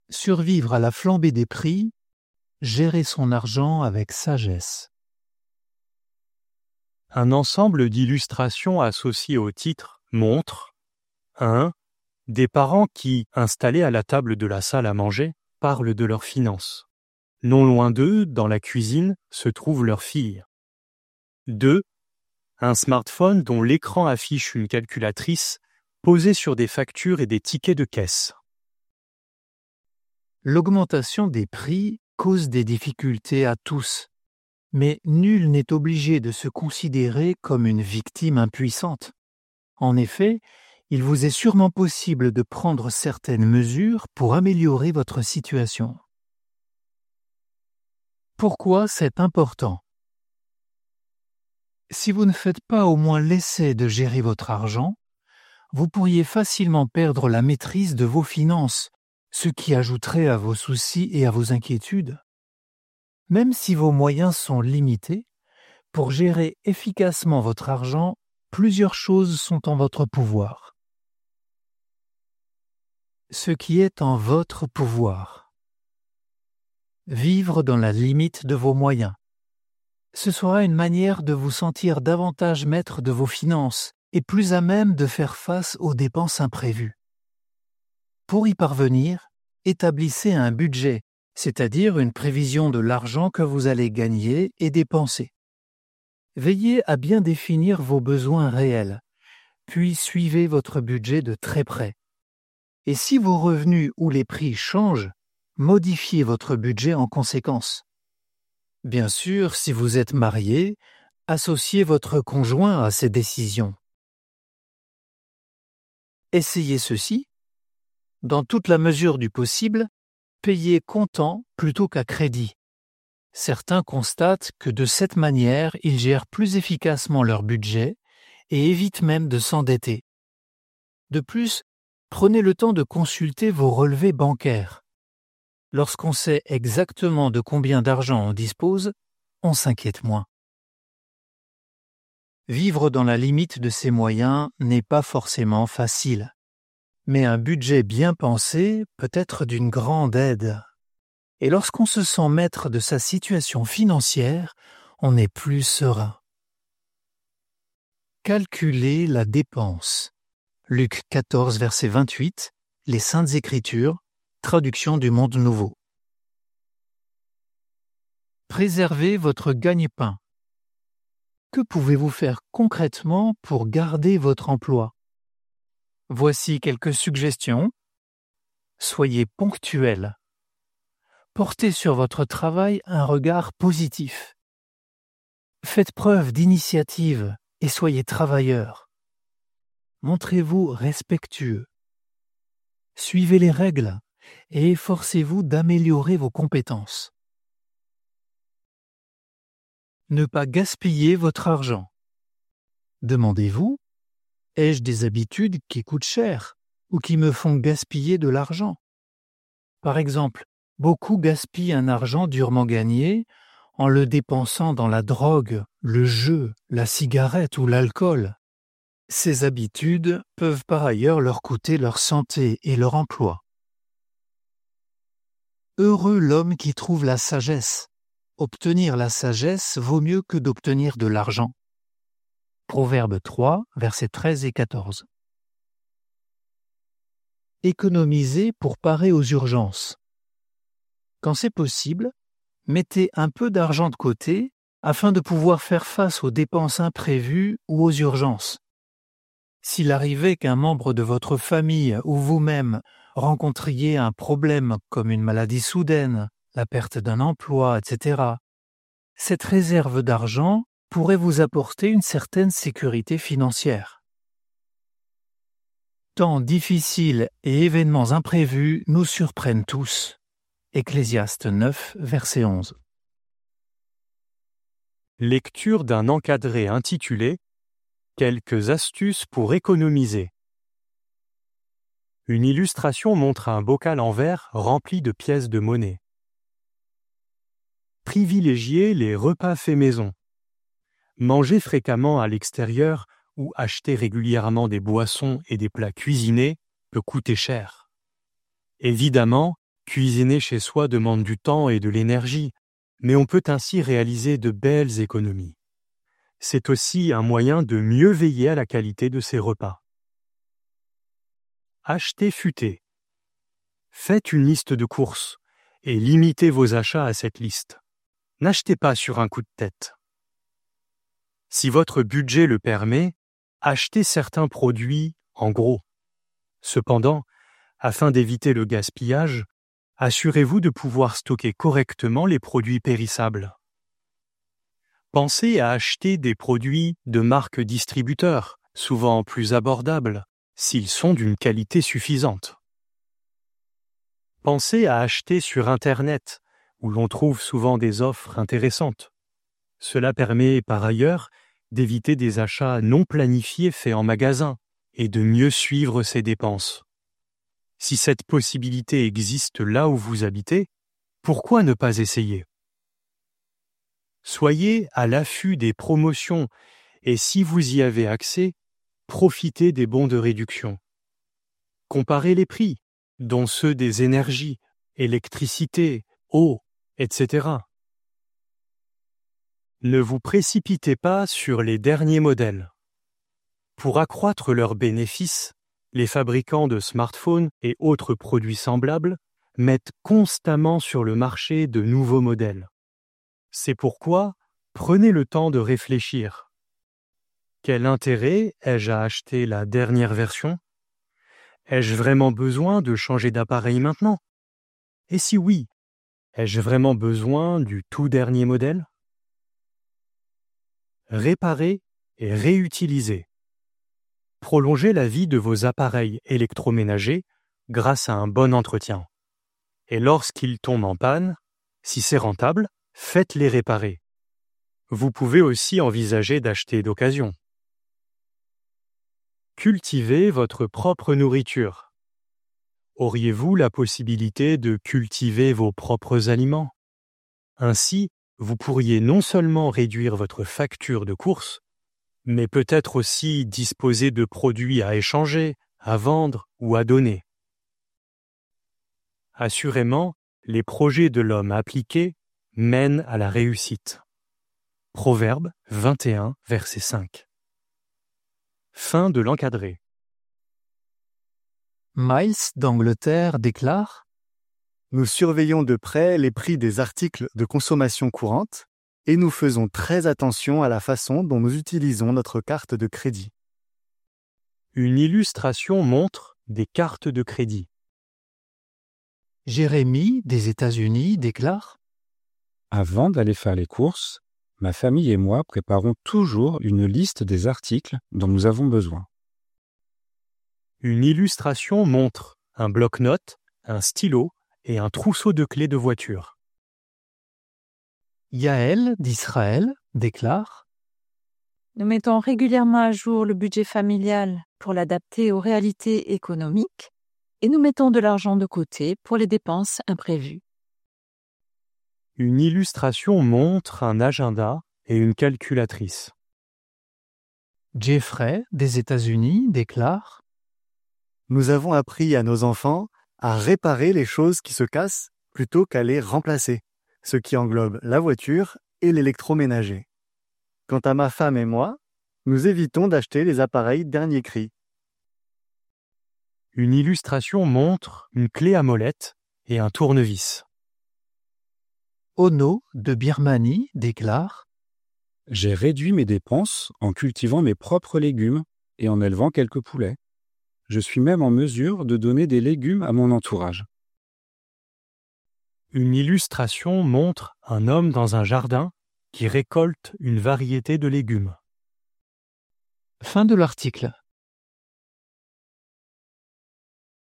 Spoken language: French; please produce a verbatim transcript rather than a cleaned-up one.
Survivre à la flambée des prix, gérer son argent avec sagesse. Un ensemble d'illustrations associées au titre montre un. Des parents qui, installés à la table de la salle à manger, parlent de leurs finances. Non loin d'eux, dans la cuisine, se trouve leur fille. deux. Un smartphone dont l'écran affiche une calculatrice posée sur des factures et des tickets de caisse. L'augmentation des prix cause des difficultés à tous, mais nul n'est obligé de se considérer comme une victime impuissante. En effet, il vous est sûrement possible de prendre certaines mesures pour améliorer votre situation. Pourquoi c'est important ? Si vous ne faites pas au moins l'essai de gérer votre argent, vous pourriez facilement perdre la maîtrise de vos finances, ce qui ajouterait à vos soucis et à vos inquiétudes. Même si vos moyens sont limités, pour gérer efficacement votre argent, plusieurs choses sont en votre pouvoir. Ce qui est en votre pouvoir. Vivre dans la limite de vos moyens. Ce sera une manière de vous sentir davantage maître de vos finances et plus à même de faire face aux dépenses imprévues. Pour y parvenir, établissez un budget, c'est-à-dire une prévision de l'argent que vous allez gagner et dépenser. Veillez à bien définir vos besoins réels, puis suivez votre budget de très près. Et si vos revenus ou les prix changent, modifiez votre budget en conséquence. Bien sûr, si vous êtes marié, associez votre conjoint à ces décisions. Essayez ceci. Dans toute la mesure du possible, payez comptant plutôt qu'à crédit. Certains constatent que de cette manière, ils gèrent plus efficacement leur budget et évitent même de s'endetter. De plus, prenez le temps de consulter vos relevés bancaires. Lorsqu'on sait exactement de combien d'argent on dispose, on s'inquiète moins. Vivre dans la limite de ses moyens n'est pas forcément facile, mais un budget bien pensé peut être d'une grande aide. Et lorsqu'on se sent maître de sa situation financière, on est plus serein. Calculer la dépense. Luc quatorze, verset vingt-huit, les Saintes Écritures, traduction du Monde Nouveau. Préservez votre gagne-pain. Que pouvez-vous faire concrètement pour garder votre emploi ? Voici quelques suggestions. Soyez ponctuel. Portez sur votre travail un regard positif. Faites preuve d'initiative et soyez travailleur. Montrez-vous respectueux. Suivez les règles et efforcez-vous d'améliorer vos compétences. Ne pas gaspiller votre argent. Demandez-vous, ai-je des habitudes qui coûtent cher ou qui me font gaspiller de l'argent ? Par exemple, beaucoup gaspillent un argent durement gagné en le dépensant dans la drogue, le jeu, la cigarette ou l'alcool. Ces habitudes peuvent par ailleurs leur coûter leur santé et leur emploi. Heureux l'homme qui trouve la sagesse. Obtenir la sagesse vaut mieux que d'obtenir de l'argent. Proverbe trois, versets treize et quatorze. Économiser pour parer aux urgences. Quand c'est possible, mettez un peu d'argent de côté afin de pouvoir faire face aux dépenses imprévues ou aux urgences. S'il arrivait qu'un membre de votre famille ou vous-même rencontriez un problème comme une maladie soudaine, la perte d'un emploi, et cetera, cette réserve d'argent pourrait vous apporter une certaine sécurité financière. Temps difficiles et événements imprévus nous surprennent tous. Ecclésiaste neuf, verset onze. Lecture d'un encadré intitulé « Quelques astuces pour économiser ». Une illustration montre un bocal en verre rempli de pièces de monnaie. Privilégiez les repas faits maison. Manger fréquemment à l'extérieur ou acheter régulièrement des boissons et des plats cuisinés peut coûter cher. Évidemment, Cuisiner chez soi demande du temps et de l'énergie, mais on peut ainsi réaliser de belles économies. C'est aussi un moyen de mieux veiller à la qualité de ses repas. Acheter futé. Faites une liste de courses et limitez vos achats à cette liste. N'achetez pas sur un coup de tête. Si votre budget le permet, achetez certains produits en gros. Cependant, afin d'éviter le gaspillage, assurez-vous de pouvoir stocker correctement les produits périssables. Pensez à acheter des produits de marques distributeurs, souvent plus abordables, s'ils sont d'une qualité suffisante. Pensez à acheter sur Internet, où l'on trouve souvent des offres intéressantes. Cela permet par ailleurs d'éviter des achats non planifiés faits en magasin et de mieux suivre ses dépenses. Si cette possibilité existe là où vous habitez, pourquoi ne pas essayer ? Soyez à l'affût des promotions et si vous y avez accès, profitez des bons de réduction. Comparez les prix, dont ceux des énergies, électricité, eau, et cetera. Ne vous précipitez pas sur les derniers modèles. Pour accroître leurs bénéfices, les fabricants de smartphones et autres produits semblables mettent constamment sur le marché de nouveaux modèles. C'est pourquoi prenez le temps de réfléchir. Quel intérêt ai-je à acheter la dernière version ? Ai-je vraiment besoin de changer d'appareil maintenant ? Et si oui, ai-je vraiment besoin du tout dernier modèle ? Réparer et réutiliser. Prolongez la vie de vos appareils électroménagers grâce à un bon entretien. Et lorsqu'ils tombent en panne, si c'est rentable, faites-les réparer. Vous pouvez aussi envisager d'acheter d'occasion. Cultivez votre propre nourriture. Auriez-vous la possibilité de cultiver vos propres aliments ? Ainsi, vous pourriez non seulement réduire votre facture de course, mais peut-être aussi disposer de produits à échanger, à vendre ou à donner. Assurément, les projets de l'homme appliqué mènent à la réussite. Proverbe vingt et un, verset cinq. Fin de l'encadré. Miles d'Angleterre déclare : Nous surveillons de près les prix des articles de consommation courante et nous faisons très attention à la façon dont nous utilisons notre carte de crédit. Une illustration montre des cartes de crédit. Jérémie des États-Unis déclare : Avant d'aller faire les courses, ma famille et moi préparons toujours une liste des articles dont nous avons besoin. Une illustration montre un bloc-notes, un stylo et un trousseau de clés de voiture. Yaël d'Israël déclare : Nous mettons régulièrement à jour le budget familial pour l'adapter aux réalités économiques et nous mettons de l'argent de côté pour les dépenses imprévues. Une illustration montre un agenda et une calculatrice. Jeffrey des États-Unis déclare : Nous avons appris à nos enfants à réparer les choses qui se cassent plutôt qu'à les remplacer, ce qui englobe la voiture et l'électroménager. Quant à ma femme et moi, nous évitons d'acheter les appareils dernier cri. Une illustration montre une clé à molette et un tournevis. Ono de Birmanie déclare : J'ai réduit mes dépenses en cultivant mes propres légumes et en élevant quelques poulets. Je suis même en mesure de donner des légumes à mon entourage. Une illustration montre un homme dans un jardin qui récolte une variété de légumes. Fin de l'article.